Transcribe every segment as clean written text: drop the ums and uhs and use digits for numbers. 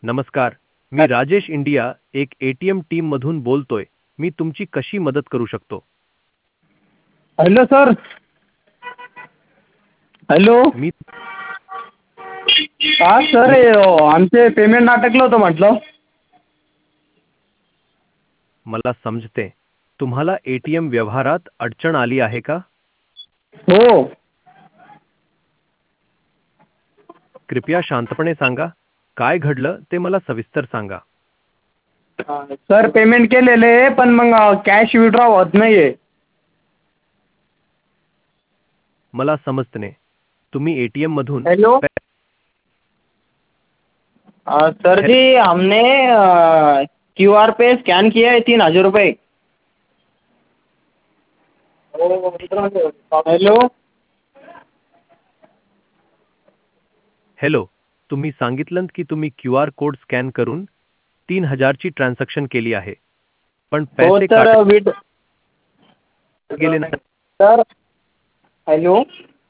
नमस्कार. मी राजेश इंडिया एक एटीएम टीम मधून बोलतोय. मी तुमची कशी मदत करू शकतो? Hello sir. हॅलो. मी हा सर, आमचे पेमेंट अटकलं होतं म्हटलं. मला समजते. तुम्हाला एटीएम व्यवहारात अडचण आली आहे का? हो. कृपया शांतपणे सांगा. काय घडलं ते मला सविस्तर सांगा. सर, पेमेंट केलेलं आहे पण मग कॅश विड्रॉ होत नाहीये. मला समजते. तुम्ही एटीएम मधून हेलो सर हे- जी, हमने QR पे स्कैन किया है 3,000 रुपये. हेलो. हॅलो. तुम्ही सांगितलं की तुम्ही क्यूआर कोड स्कॅन करून 3,000 ची ट्रान्झॅक्शन केली आहे. पण हो पैसे सर. काट गेले नाही. सर. हॅलो.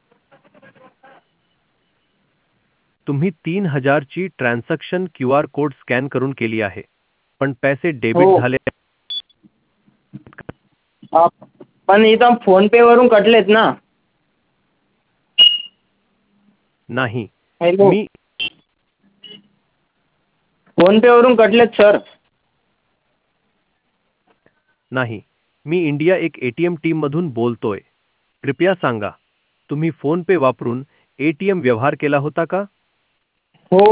तुम्ही 3,000 ची ट्रान्झॅक्शन क्यूआर कोड स्कॅन करून केली आहे. पण पैसे हो. डेबिट झाले. पण इथं फोन पे वरून कटलेत ना. नाही. हॅलो. मी फोन पे वरून कटलेत सर. नाही. मी इंडिया एक एटीएम टीम मधून बोलतोय. कृपया सांगा. तुम्ही फोन पे वापरून एटीएम व्यवहार केला होता का? हो.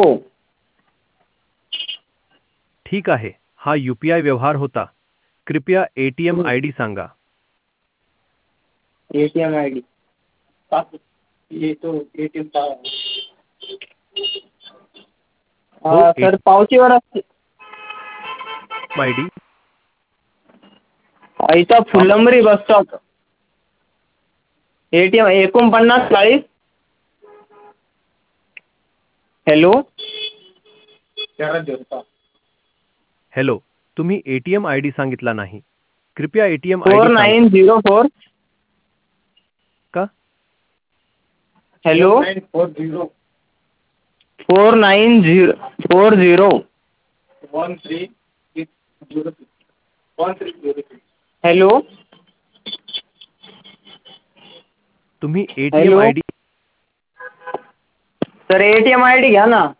ठीक आहे. हा यूपीआय व्यवहार होता. कृपया एटीएम आयडी सांगा. ATM ID. ये तो ATM का. हो, सर, पावतीवर असते. एटीएम आयडी इथं Phulambri bus stop. ATM 4940. Hello. Hello. तुम्ही एटीएम आयडी सांगितला नाही. कृपया एटीएम आयडी सांगा 4904. का? हॅलो. 4940. हॅलो. तुम्ही ATM hello. ID sir, ATM ID घ्या ना.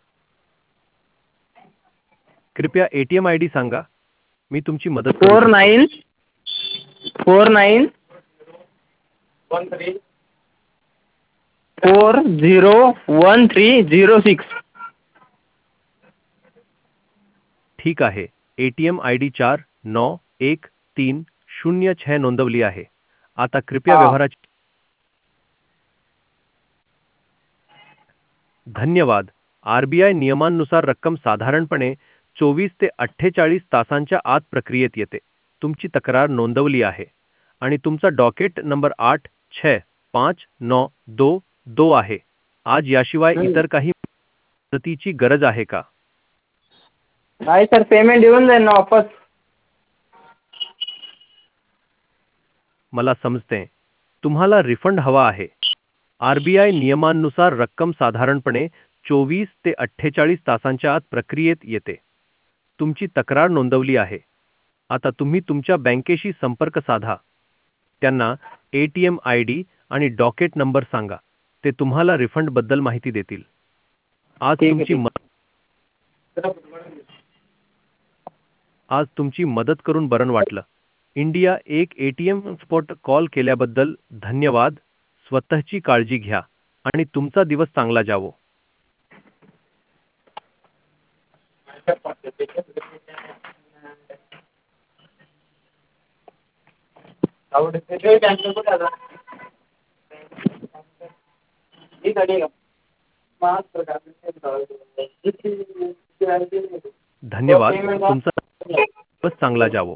कृपया एटीएम आयडी सांगा. मी तुमची मदत करू शकतो. 49401306. ठीक आहे. एटीएम आयडी 491306 नोंदवली आहे. आता कृपया हा. व्यवहाराची धन्यवाद. आरबीआय नियमांनुसार रक्कम साधारणपणे 24 ते 48 तासांच्या आत प्रक्रियेत येते. तुमची तक्रार नोंदवली आहे आणि तुमचा डॉकेट नंबर 8659222 आहे. आज याशिवाय इतर काही मदतीची गरज आहे का? नाही सर, पेमेंट येऊन जाईल ना वापस. मला समजते. तुम्हाला रिफंड हवा आहे. आरबीआय नियमांनुसार रक्कम साधारणपणे 24 ते 48 तासांच्या आत प्रक्रियेत येते. तुमची तक्रार नोंदवली आहे. आता तुम्ही तुमच्या बँकेशी संपर्क साधा. त्यांना एटीएम आयडी आणि डॉकेट नंबर सांगा. ते तुम्हाला रिफंडबद्दल माहिती देतील. आज ठीक आहे, तुमची ठीक. आज तुमची मदत करून बरं वाटलं. इंडिया एक एटीएम स्पॉट कॉल केल्याबद्दल धन्यवाद. स्वतःची काळजी घ्या आणि तुमचा दिवस चांगला जावो. ठीक आहे. धन्यवाद. तुमचा दिवस चांगला जावो.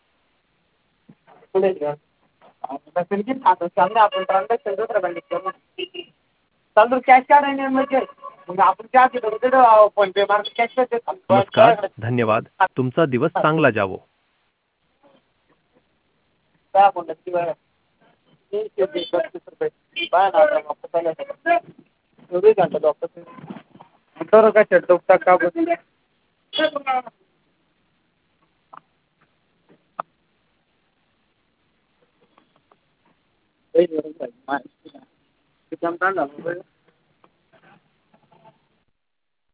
चालू कॅश काढायला म्हणजे मग आपण कॅश फोन पे मार कॅश. नमस्कार. धन्यवाद. तुमचा दिवस चांगला जावो. काय बोलत की बरं. 335 रुपये वापस आले. 24 घंटा वापस. का किती